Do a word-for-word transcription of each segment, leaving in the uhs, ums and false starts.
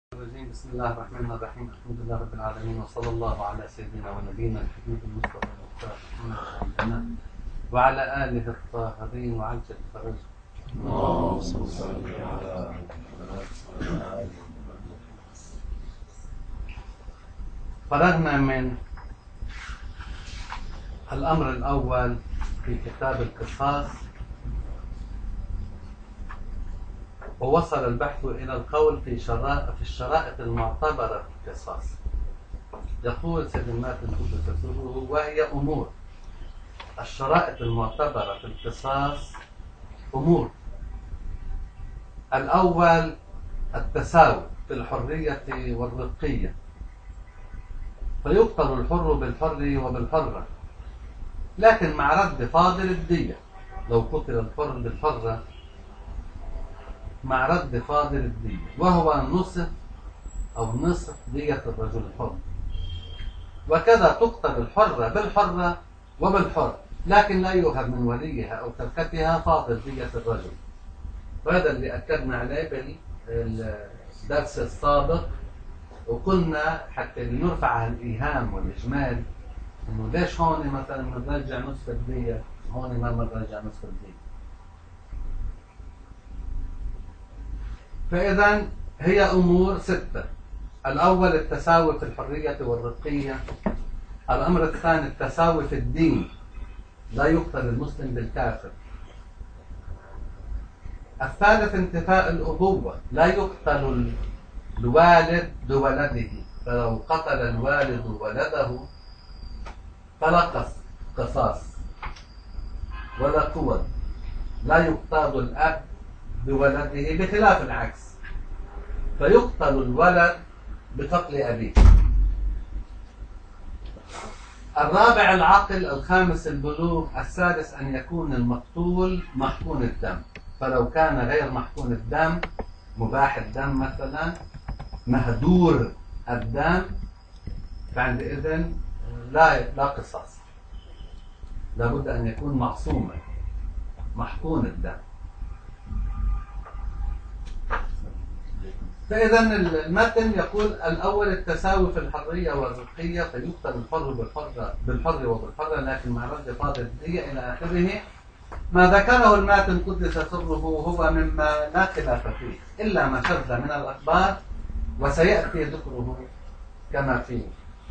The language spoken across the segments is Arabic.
الرجيم. بسم الله الرحمن الرحيم. الحمد لله رب العالمين، وصلى الله على سيدنا ونبينا الحبيب المصطفى المختار محمد عبدنا وعلى آله الطاهرين وعجل فرجه. اللهم صل على محمد. فرغنا من الأمر الأول في كتاب القصاص، ووصل البحث إلى القول في شرائط في الشرائط المعتبرة في القصاص. يقول سيد الماتن قدس سره: وهي أمور الشرائط المعتبرة في القصاص أمور. الأول التساوي في الحرية والرقية، فيقتل الحر بالحر وبالحرة، لكن مع رد فاضل الدية. لو قتل الحر بالحرة مع رد فاضل الدية، وهو نصف أو نصف دية الرجل الحر. وكذا تقتل الحرة بالحرة وبالحر، لكن لا يؤخذ من وليها أو تركتها فاضل دية الرجل. وهذا اللي أكدنا عليه بالدرس السابق، وقلنا حتى لنرفع الإيهام والإجمال إنه ليش هون مثلا بنرجع نصف الدية، هون ما بنرجع نصف الدية. فإذا هي أمور ستة. الأول التساوي في الحرية والرقية. الأمر الثاني التساوي في الدين، لا يقتل المسلم بالكافر. الثالث انتفاء الأبوة، لا يقتل الوالد بولده، فلو قتل الوالد ولده فلا قصاص ولا قوة. لا يقتل الأب بولده، بخلاف العكس، فيقتل الولد بقتل أبيه. الرابع العقل. الخامس البلوغ. السادس أن يكون المقتول محقون الدم، فلو كان غير محقون الدم، مباح الدم مثلا، مهدور الدم، فعندئذ لا لا قصاص، لابد أن يكون معصوما محقون الدم. فإذا المتن يقول: الأول التساوي في الحرية والرقية، فيقتل الحر بالحر بالحر وبالحرة، لكن مع رد فاضل الدية إلى آخره. ما ذكره الماتن قدس سره هو مما لا خلاف فيه، إلا ما شذ من الأخبار، وسيأتي ذكره كما في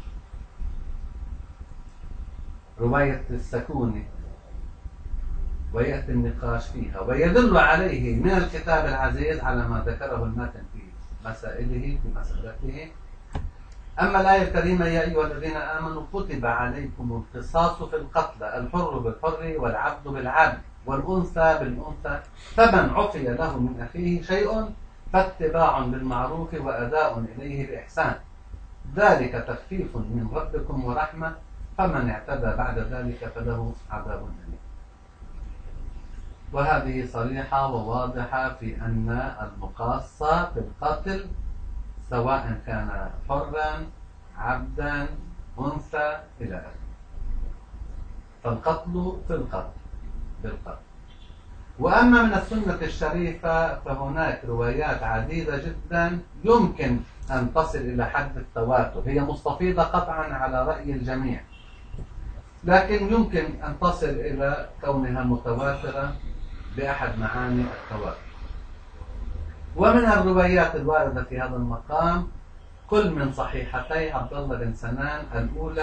رواية السكوني، ويأتي النقاش فيها، ويدل عليه من الكتاب العزيز على ما ذكره الماتن في مسائله في مسألته. أما الآية الكريمة: يا أيها الذين آمنوا كتب عليكم القصاص في القتلى، الحر بالحر والعبد بالعبد والأنثى بالأنثى، فمن عفي له من أخيه شيء فاتباع بالمعروف وأداء إليه بإحسان، ذلك تخفيف من ربكم ورحمة، فمن اعتدى بعد ذلك فله عذاب أليم. وهذه صريحة وواضحة في أن المقاصة في القتل سواء كان حرا عبدا أنثى إلى آخره، فالقتل في القتل بالقتل. وأما من السنة الشريفة فهناك روايات عديدة جدا يمكن أن تصل إلى حد التواتر، هي مستفيضة قطعا على رأي الجميع، لكن يمكن أن تصل إلى كونها متواترة بأحد معاني التواتر. ومن الروايات الواردة في هذا المقام كل من صحيحتي عبد الله بن سنان. الأولى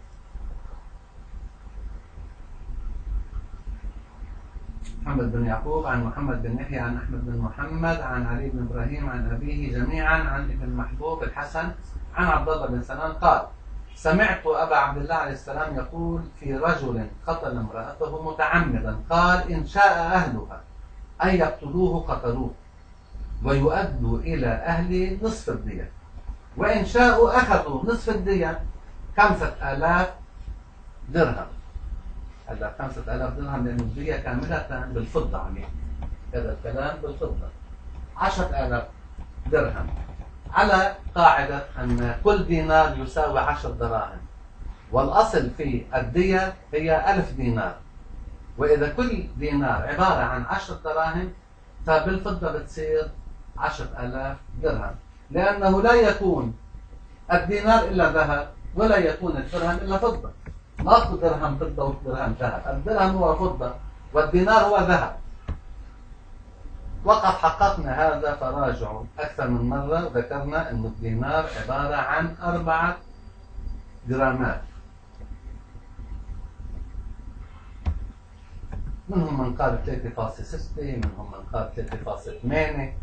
محمد بن يعقوب عن محمد بن يحيى عن أحمد بن محمد عن علي بن إبراهيم عن أبيه جميعا عن ابن محبوب الحسن عن عبد الله بن سنان قال: سمعت أبا عبد الله عليه السلام يقول في رجل قتل امرأته متعمدا، قال: إن شاء أهلها أن يقتلوه قتلوه ويؤدوا إلى أهل نصف الدية، وإن شاءوا أخذوا نصف الدية خمسة آلاف درهم. هلا خمسة آلاف درهم لأن الدية كاملة بالفضة، عليه هذا الكلام بالفضة. عشرة آلاف درهم على قاعدة أن كل دينار يساوي عشر دراهم، والأصل في الدية هي ألف دينار، وإذا كل دينار عبارة عن عشر دراهم فبالفضة بتصير عشرة آلاف درهم. لأنه لا يكون الدينار إلا ذهب ولا يكون الدرهم إلا فضة. ماكو درهم فضة ودرهم ذهب، الدرهم هو فضة والدينار هو ذهب. وقد حققنا هذا فراجعوا أكثر من مرة، وذكرنا أن الدينار عبارة عن أربعة جرامات، منهم من قال ثلاثة فاصلة ستة، منهم من قال ثلاثة فاصلة ثمانية،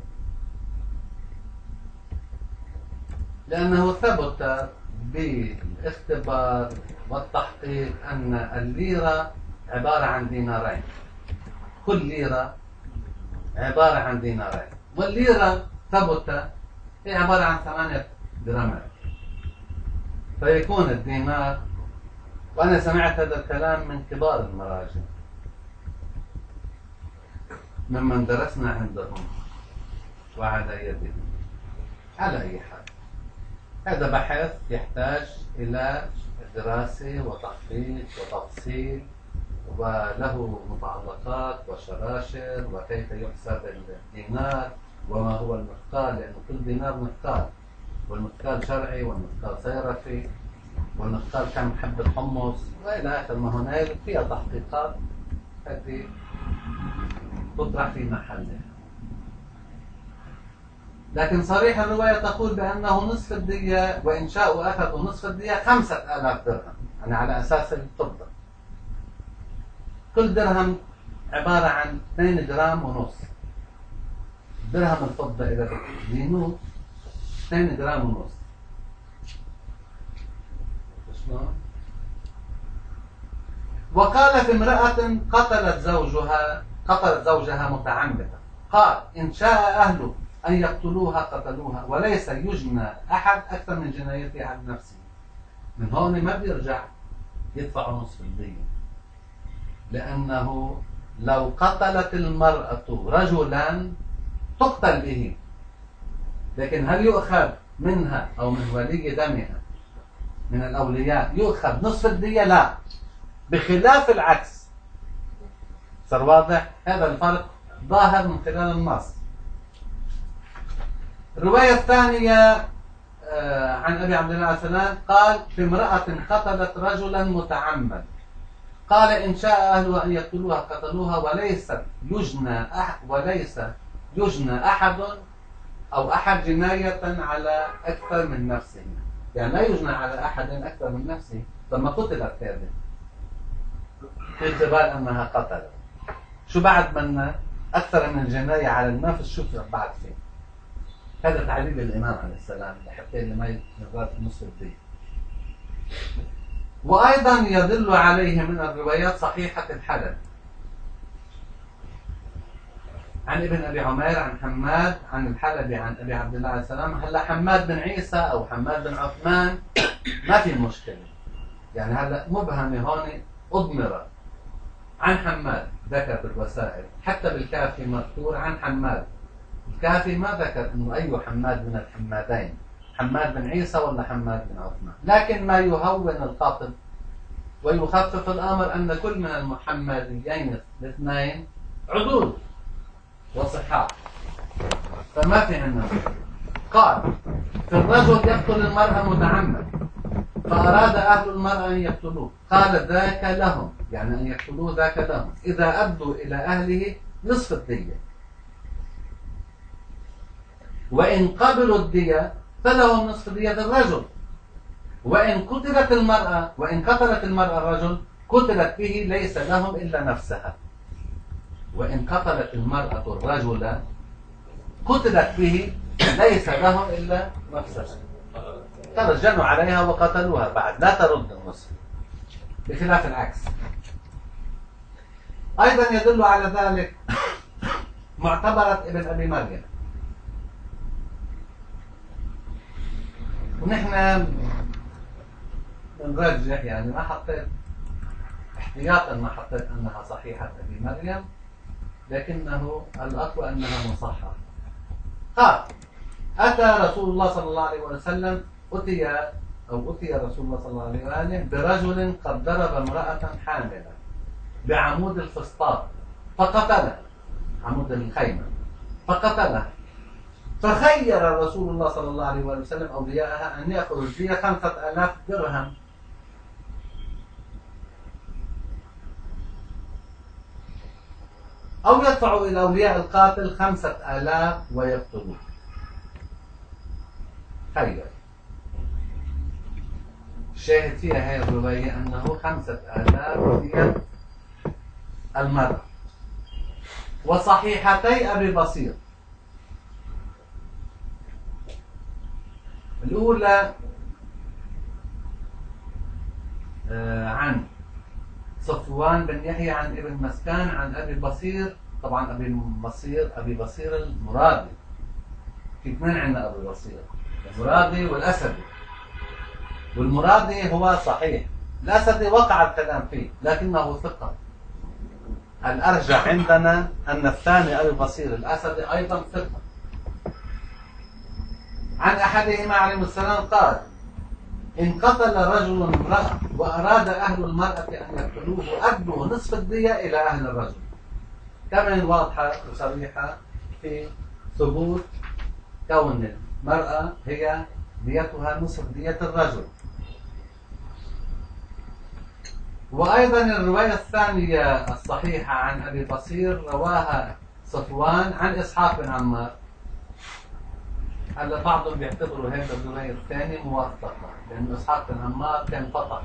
لأنه ثبت بالاختبار والتحقيق أن الليرة عبارة عن دينارين، كل ليرة عبارة عن دينارين، والليرة ثبت هي عبارة عن ثمانية جرامات، فيكون الدينار، وأنا سمعت هذا الكلام من كبار المراجع ممن درسنا عندهم وعلى يدهم. على أي حال هذا بحث يحتاج إلى دراسة وتحقيق وتفصيل، وله متعلقات وشراشر، وكيف يحسب الدينار وما هو المثقال، لأن كل دينار مثقال، والمثقال شرعي والمثقال صيرفي والمثقال كم حبة حمص وإلى آخر ما هنالك، فيها تحقيقات هذه تطرح في محلها. لكن صريح الرواية تقول بأنه نصف الدية، وإن شاءوا أخذوا نصف الدية خمسة آلاف درهم، يعني على أساس الفضة. كل درهم عبارة عن اثنين جرام ونص. درهم الفضة إذا بتزينوه اثنين جرام ونص. شلون؟ وقالت امرأة قتلت زوجها قتلت زوجها متعمدة، قال إن شاء أهله أن يقتلوها قتلوها، وليس يجنى أحد أكثر من جنايته عن نفسه. من هون ما بيرجع يدفع نصف الدية، لأنه لو قتلت المرأة رجلا تقتل به، لكن هل يؤخذ منها أو من ولي دمها من الأولياء يؤخذ نصف الدية؟ لا، بخلاف العكس. صار واضح؟ هذا الفرق ظاهر من خلال النص. الرواية الثانية عن أبي عبد الله عليه السلام قال في امرأة قتلت رجلا متعمد، قال إن شاء أهلها أن يقتلوها قتلوها، وليس يجنى أحد وليس يجنى أحد أو أحد جناية على أكثر من نفسه، يعني لا يجنى على أحد أكثر من نفسه. لما قتلت هذه في اعتبار أنها قتلت، شو بعد منا أكثر من الجناية على النفس، شو بعد فيه؟ هذا تعليل الإمام عليه السلام لحتى اللي ما يغاد نصف الدين. وأيضا يدل عليه من الروايات صحيحة الحلب عن ابن أبي عمير عن حماد عن الحلبي عن أبي عبد الله عليه السلام. هلا حماد بن عيسى أو حماد بن عثمان ما في مشكلة، يعني هلا مبهمة هون أضمرة عن حماد، ذكر بالوسائل حتى بالكافي مذكور عن حماد. الكافي ما ذكر انه اي حماد من الحمادين، حماد بن عيسى ولا حماد بن عثمان، لكن ما يهون الخاطب ويخفف الامر ان كل من المحمديين الاثنين عدول وصحاح، فما في عندنا. قال في الرجل يقتل المرأة متعمد، فأراد أهل المرأة أن يقتلوه، قال ذاك لهم، يعني أن يقتلوه ذاك لهم إذا أدوا إلى أهله نصف الدية، وإن قبلوا الدية فلهم نصف دية الرجل، وإن قتلت المرأة وإن قتلت المرأة الرجل قتلت به ليس لهم إلا نفسها، وإن قتلت المرأة الرجل قتلت به ليس لهم إلا نفسها. ترجموا عليها وقتلوها بعد، لا ترد النصف، بخلاف العكس. أيضا يدل على ذلك معتبرة ابن أبي مريم، ونحن بنرجح، يعني ما حطيت احتياطا ما حطيت أنها صحيحة أبي مريم، لكنه الأقوى أنها مصححة. قال أتى رسول الله صلى الله عليه وسلم أتي أو أتي رسول الله صلى الله عليه وآله برجل قد ضرب امرأة حاملة بعمود الفسطاط فقتلها، عمود الخيمة فقتلها، فخير رسول الله صلى الله عليه وسلم أولياءها أن يأخذوا الدية خمسة آلاف درهم، أو يدفعوا إلى أولياء القاتل خمسة آلاف ويقتلوه. خير. الشاهد فيها هذه الرواية أنه خمسة آلاف دية المرأة. وصحيحتي أبي بصير الأولى عن صفوان بن يحيى عن ابن مسكان عن أبي بصير. طبعا أبي بصير أبي بصير المرادي، في اثنين عندنا أبي بصير، المرادي والأسدي. والمرادي هو صحيح، الأسدي وقع الكلام فيه لكنه ثقة. الأرجح عندنا أن الثاني أبي بصير الأسدي أيضا ثقة. عن أحدهما عليه السلام قال: إن قتل رجل امرأة وأراد أهل المرأة أن يقتلوه أدوا نصف الدية إلى أهل الرجل. كمان واضحة وصريحة في ثبوت كون المرأة هي ديتها نصف دية الرجل. وأيضا الرواية الثانية الصحيحة عن أبي بصير رواها صفوان عن إسحاق بن عمار. هلا بعضهم بيعتبروا هذا الرواية الثانية موثقة لأن إسحاق بن عمار كان فقط.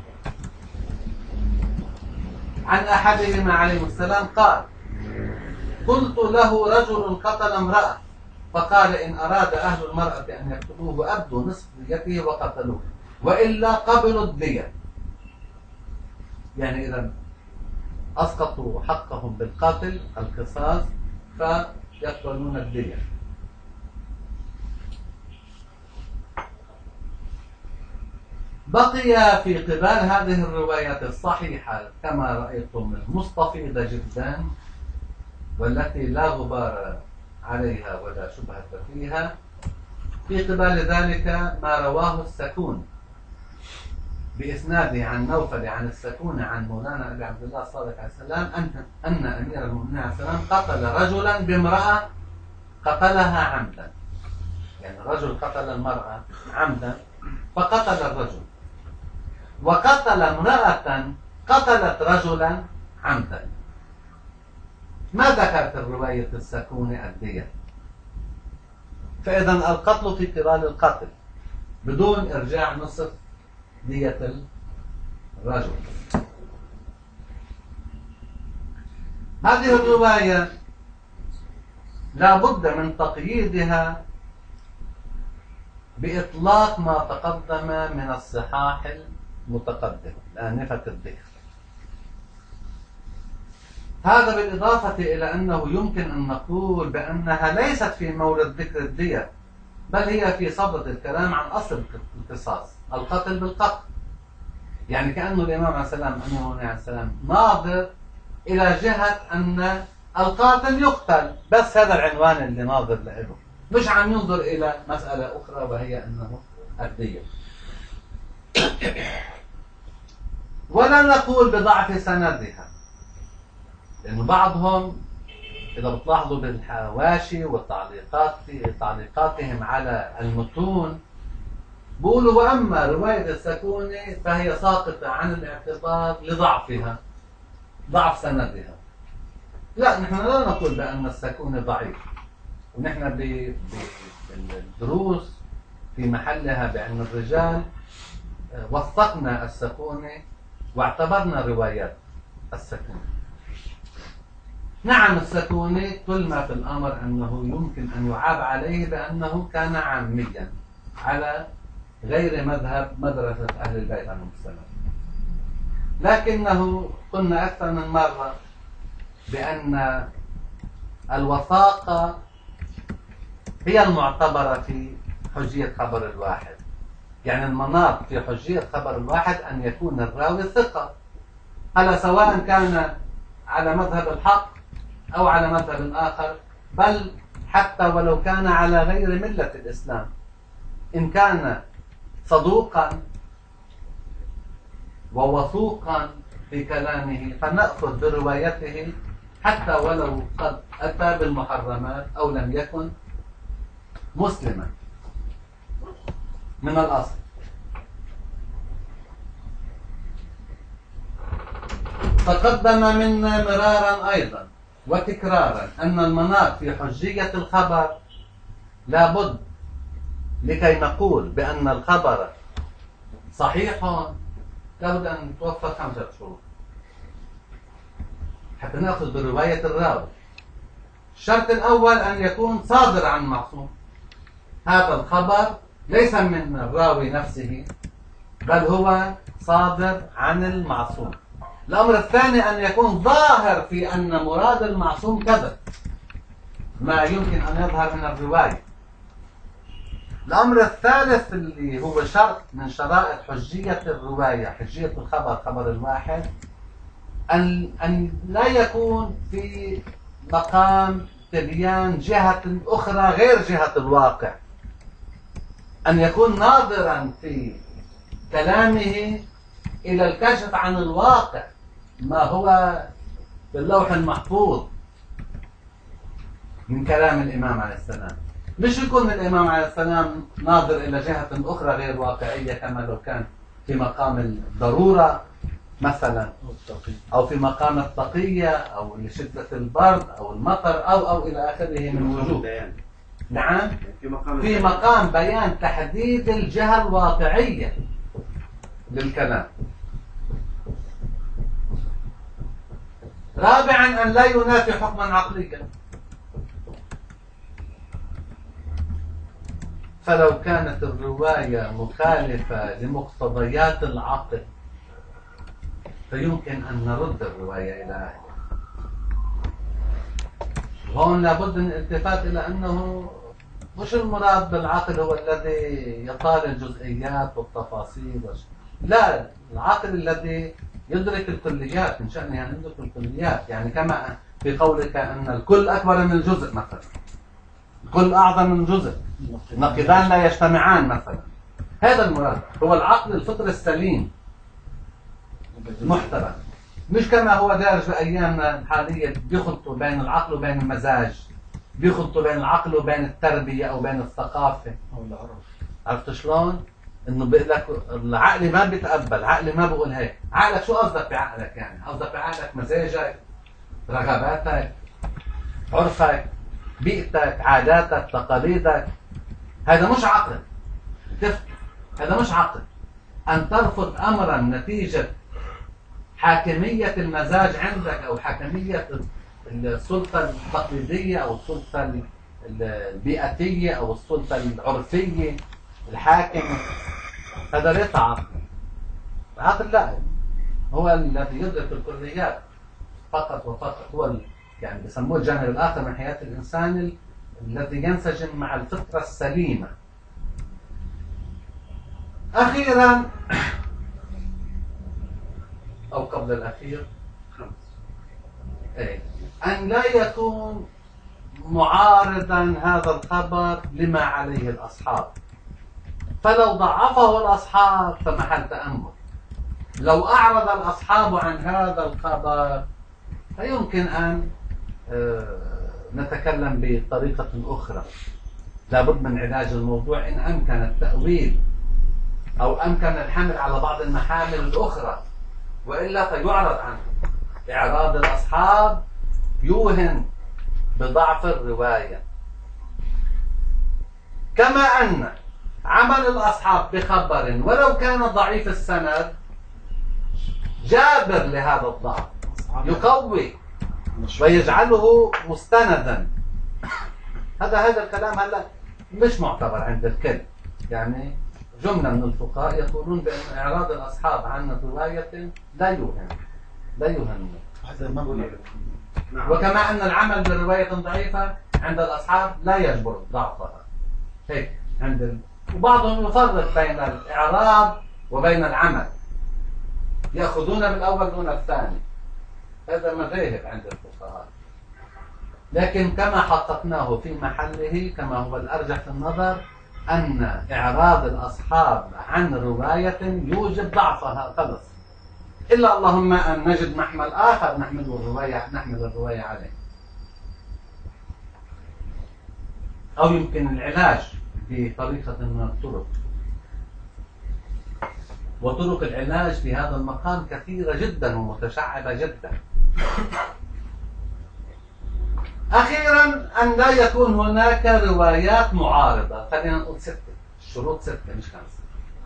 عن أحدهما عليه السلام قال: قلت له رجل قتل امرأة فقال: إن أراد أهل المرأة أن يقتلوه أبدوا نصف ديته وقتلوه وإلا قبلوا الدية. يعني إذا أسقطوا حقهم بالقاتل القصاص فيقبلون الدية. بقي في قبال هذه الروايات الصحيحة كما رأيتم المستفيضة جدا والتي لا غبار عليها ولا شبهة فيها، في قبال ذلك ما رواه السكون بإسناده عن نوفل عن السكون عن مولانا أبي عبد الله الصادق عليه السلام أن أن أمير المؤمنين عليه السلام قتل رجلا بامرأة قتلها عمدا. يعني الرجل قتل المرأة عمدا فقتل الرجل، وقتل امرأة قتلت رجلا عمدا. ما ذكرت الرواية السكون الدية، فإذا القتل في قبال القتل بدون إرجاع نصف دية الرجل. هذه الرواية لا بد من تقييدها بإطلاق ما تقدم من الصحاح المتقدمة آنفة الذكر. هذا بالإضافة إلى أنه يمكن أن نقول بأنها ليست في مورد ذكر الدية، بل هي في صدد الكلام عن أصل القصاص، القتل بالقتل. يعني كأنه الإمام عليه السلام أمير عليه السلام ناظر إلى جهة أن القاتل يقتل، بس هذا العنوان اللي ناظر له، مش عم ينظر إلى مسألة أخرى وهي أنه الدية. ولا نقول بضعف سندها، لأن بعضهم إذا بتلاحظوا بالحواشي والتعليقات تعليقاتهم على المتون بيقولوا: وأما رواية السكون فهي ساقطة عن الاعتبار لضعفها، ضعف سندها. لا، نحن لا نقول بأن السكون ضعيف، ونحن بالدروس في محلها بأن الرجال وثقنا السكون واعتبرنا روايات السكون. نعم السكون كل ما في الأمر أنه يمكن أن يعاب عليه بأنه كان عاميا على غير مذهب مدرسة أهل البيت عليهم السلام، لكنه قلنا أكثر من مرة بأن الوثاقة هي المعتبرة في حجية خبر الواحد. يعني المناط في حجية خبر الواحد أن يكون الراوي ثقة، هذا سواء كان على مذهب الحق أو على مذهب آخر، بل حتى ولو كان على غير ملة الإسلام، إن كان صدوقا ووثوقا في كلامه فنأخذ بروايته حتى ولو قد أتى بالمحرمات أو لم يكن مسلما من الأصل. تقدم منا مرارا أيضا وتكرارا أن المناط في حجية الخبر لابد لكي نقول بأن الخبر صحيح لابد أن توفر خمسة شروط حتى نأخذ برواية الراوي. الشرط الأول أن يكون صادر عن معصوم، هذا الخبر ليس من الراوي نفسه بل هو صادر عن المعصوم. الأمر الثاني أن يكون ظاهر في أن مراد المعصوم كذا، ما يمكن أن يظهر من الرواية. الأمر الثالث اللي هو شرط من شرائط حجية الرواية، حجية الخبر، خبر الواحد، أن أن لا يكون في مقام تبيان جهة أخرى غير جهة الواقع، أن يكون ناظرا في كلامه إلى الكشف عن الواقع، ما هو باللوح المحفوظ من كلام الإمام عليه السلام. مش يكون الإمام عليه السلام ناظر إلى جهة أخرى غير واقعية كما لو كان في مقام الضرورة مثلا، أو في مقام التقية، أو لشدة البرد أو المطر، أو أو إلى آخره من وجوه. نعم، في مقام بيان تحديد الجهة الواقعية للكلام. رابعا أن لا ينافي حكما عقليا، فلو كانت الرواية مخالفة لمقتضيات العقل فيمكن أن نرد الرواية إلى أهلها. هون لابد من الالتفات إلى أنه مش المراد بالعقل هو الذي يطال الجزئيات والتفاصيل، لا، العقل الذي يدرك الكليات، من شأنه أن يدرك الكليات، يعني كما في قولك أن الكل أكبر من الجزء مثلا، الكل أعظم من جزء، نقيضان لا يجتمعان مثلا. هذا المراد، هو العقل الفطر السليم محترم، مش كما هو دارج بأيامنا الحالية بيخلطوا بين العقل وبين المزاج، بيخلطوا بين العقل وبين التربية أو بين الثقافة أو العرف. عرفت شلون؟ إنه بيقول لك عقلي ما بيتقبل، عقلي ما بقول هيك. عقلك شو قصدك بعقلك؟ يعني قصدك بعقلك مزاجك، رغباتك، عرفك، بيئتك، عاداتك، تقاليدك. هذا مش عقل. هذا مش عقل. أن ترفض أمرا نتيجة حاكمية المزاج عندك أو حاكمية السلطة التقليدية أو السلطة البيئتية أو السلطة العرفية الحاكمة، هذا ليس عقل. العقل لا، هو الذي يدرك الكليات فقط وفقط، هو يعني بسموه الجانب الآخر من حياة الإنسان الذي ينسجم مع الفطرة السليمة. أخيرا أو قبل الأخير، أي أن لا يكون معارضا هذا الخبر لما عليه الأصحاب، فلو ضعفه الأصحاب فمحل تأمل. لو أعرض الأصحاب عن هذا الخبر فيمكن أن نتكلم بطريقة أخرى. لابد من علاج الموضوع إن أمكن التأويل أو أمكن الحمل على بعض المحامل الأخرى، وإلا فيعرض عنه. إعراض الأصحاب يوهن بضعف الرواية، كما أن عمل الأصحاب بخبر ولو كان ضعيف السند جابر لهذا الضعف، يقوي ويجعله مستندا. هذا هذا الكلام هلا مش معتبر عند الكل. يعني جملة من الفقهاء يقولون بأن إعراض الأصحاب عن رواية لا يوهم لا يوهم هذا ما وكما أن العمل برواية ضعيفة عند الأصحاب لا يجبر ضعفها. هيك عند ال... وبعضهم يفرق بين الإعراض وبين العمل، يأخذون بالأول دون الثاني. هذا مذاهب عند الفقهاء، لكن كما حققناه في محله كما هو الأرجح في النظر أن إعراض الأصحاب عن رواية يوجب ضعفها خلص، إلا اللهم أن نجد محمل آخر نحمل الرواية نحمل الرواية عليه. أو يمكن العلاج بطريقة من الطرق. وطرق العلاج في هذا المقام كثيرة جدا ومتشعبة جدا. أخيرا أن لا يكون هناك روايات معارضة. خلينا نقول ستة، الشروط ستة مش خمسة.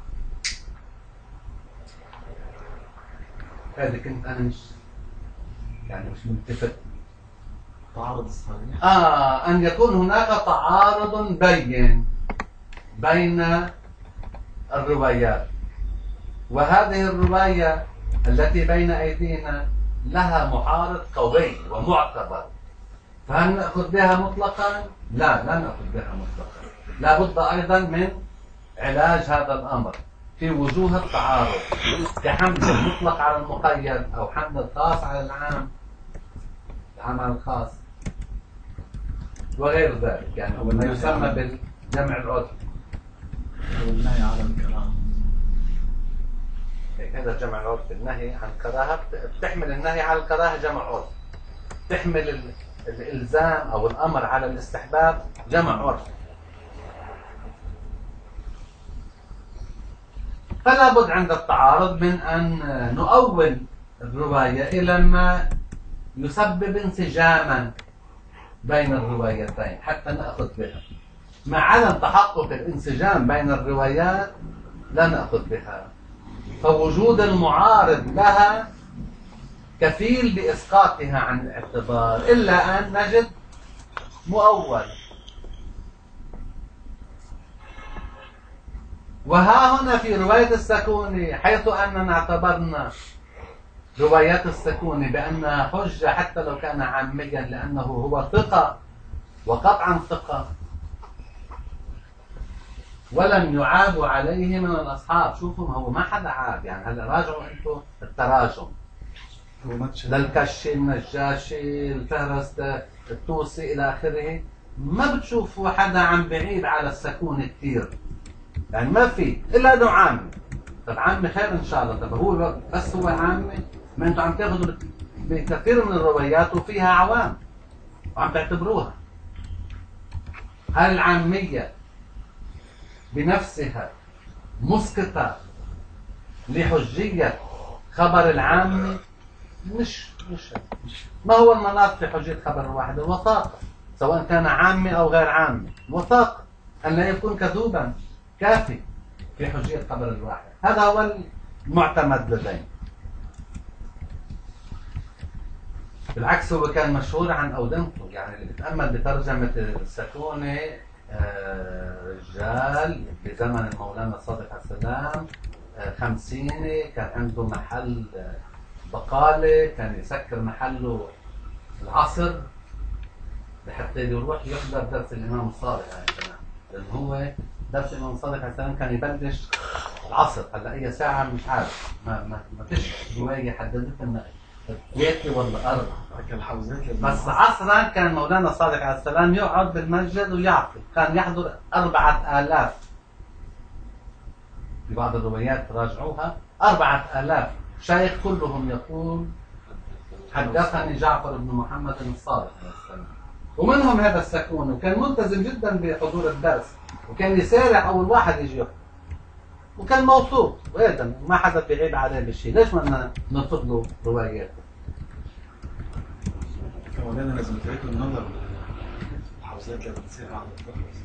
هذه كنت أنا مش يعني مش متفق. تعارض الصحيح. آه أن يكون هناك تعارض بين بين الروايات، وهذه الرواية التي بين أيدينا لها معارض قوي ومعتبر، فهل نأخذ بها مطلقا؟ لا، لا نأخذ بها مطلقا. لا بد أيضا من علاج هذا الأمر في وجوه التعارض، كحمل المطلق على المقيد أو حمل الخاص على العام، العام على الخاص وغير ذلك، يعني ما يسمى بالجمع العرفي. والنهي على الكراهة. هذا الجمع العرفي، النهي عن الكراهة، بتحمل النهي على الكراهة جمع عرفي، تحمل الإلزام أو الأمر على الاستحباب جمع عرفي. فلا بد عند التعارض من أن نؤول الرواية إلى ما يسبب انسجاما بين الروايتين حتى نأخذ بها. مع عدم تحقق الانسجام بين الروايات لا نأخذ بها، فوجود المعارض لها كفيل بإسقاطها عن الاعتبار، إلا أن نجد مؤول. وها هنا في رواية السكوني، حيث أننا اعتبرنا روايات السكوني بأنها حجة حتى لو كان عاميا لأنه هو ثقة وقطعا ثقة، ولم يعابوا عليه من الأصحاب. شوفوا هو ما حدا عاب، يعني هلا راجعوا أنتم التراجم للكشي، النجاشي، الفهرست، الطوسي إلى آخره، ما بتشوفوا حدا عم بعيد على السكون كثير، يعني ما في إلا أنه عامي. طب عامي خير إن شاء الله، طب هو بس هو عامي، ما أنتم عم تاخذوا بكثير من الروايات وفيها عوام وعم تعتبروها. هل العامية بنفسها مسقطة لحجية خبر العامي؟ مش مش ما هو المناط في حجية خبر الواحد؟ الوثاقة، سواء كان عامي أو غير عامي. الوثاقة أن لا يكون كذوبا كافي في حجية خبر الواحد، هذا هو المعتمد لدينا. بالعكس هو كان مشهور عن أودنته، يعني اللي بتأمل بترجمة السكوني آه رجال بزمن المولانا الصادق عليه السلام، آه خمسيني، كان عنده محل آه بقالة، كان يسكر محله العصر لحتى يروح يحضر درس الإمام الصادق عليه السلام، لأن هو درس الإمام الصادق عليه السلام كان يبلش العصر. هلا أي ساعة مش عارف، ما ما ما فيش رواية حددت إنه ثلاثة ولا أربعة، بس عصرا كان مولانا الصادق عليه السلام يقعد بالمسجد ويعطي، كان يحضر أربعة آلاف. في بعض الروايات راجعوها أربعة آلاف شيخ، كلهم يقول حدثني جعفر بن محمد الصادق عليه السلام، ومنهم هذا السكون، وكان ملتزم جدا بحضور الدرس، وكان يسارع أول واحد يجي يحضر، وكان موثوق وأيضا ما حدا بيعيب عليه بالشيء. ليش ما نرفض له رواياته؟ مولانا لازم تعيدوا النظر الحوزات اللي بتصير على الدرس.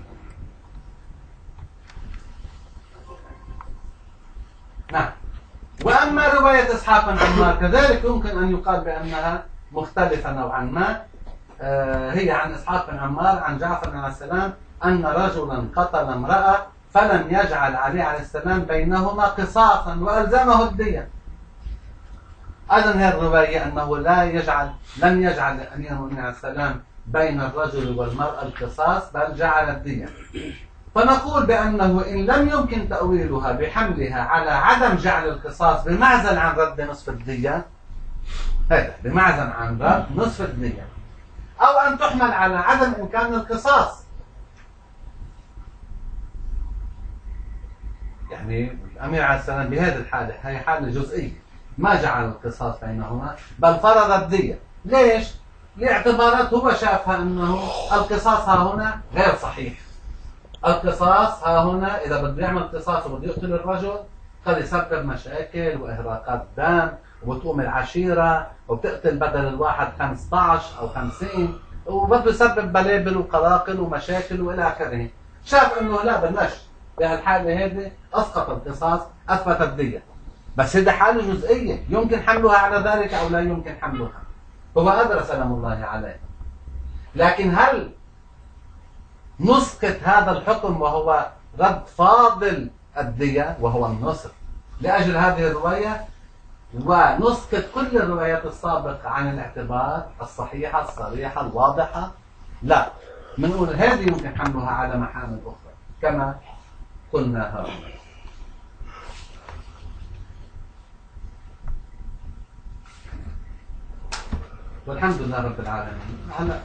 نعم. وأما رواية إسحاق بن عمار كذلك يمكن أن يقال بأنها مختلفة نوعا ما. آه هي عن إسحاق بن عمار عن جعفر بن عليه السلام أن رجلا قتل امرأة فلم يجعل عليه عليه السلام بينهما قصاصا وألزمه الدية. أيضا هذه الرواية أنه لا يجعل لم يجعل أمير المؤمنين عليه السلام بين الرجل والمرأة القصاص، بل جعل الدية. فنقول بأنه إن لم يمكن تأويلها بحملها على عدم جعل القصاص بمعزل عن رد نصف الدية، هذا بمعزل عن رد نصف الدية، أو أن تحمل على عدم إمكان القصاص، يعني الأمير عليه السلام بهذه الحالة، هي حالة جزئية، ما جعل القصاص بينهما بل فرض الدية. ليش؟ لاعتبارات هو شافها أنه القصاص ها هنا غير صحيح. القصاص ها هنا إذا بده يعمل قصاص وبده يقتل الرجل قد يسبب مشاكل وإهراقات دم، وبتقوم العشيرة وبتقتل بدل الواحد خمسة عشر أو خمسين، وبده يسبب بلابل وقلاقل ومشاكل وإلى آخره. شاف أنه لا بلش بهالحالة هذه أسقط القصاص، أثبت الدية. بس هذه حالة جزئية يمكن حملها على ذلك أو لا يمكن حملها، هو أدرى سلام الله عليه. لكن هل نسقط هذا الحكم وهو رد فاضل الدية وهو النصف لأجل هذه الرواية، ونسقط كل الروايات السابقة عن الاعتبار الصحيحة الصريحة الواضحة؟ لا، بنقول هذه يمكن حملها على محامل أخرى كما قلنا هنا. والحمد لله رب العالمين.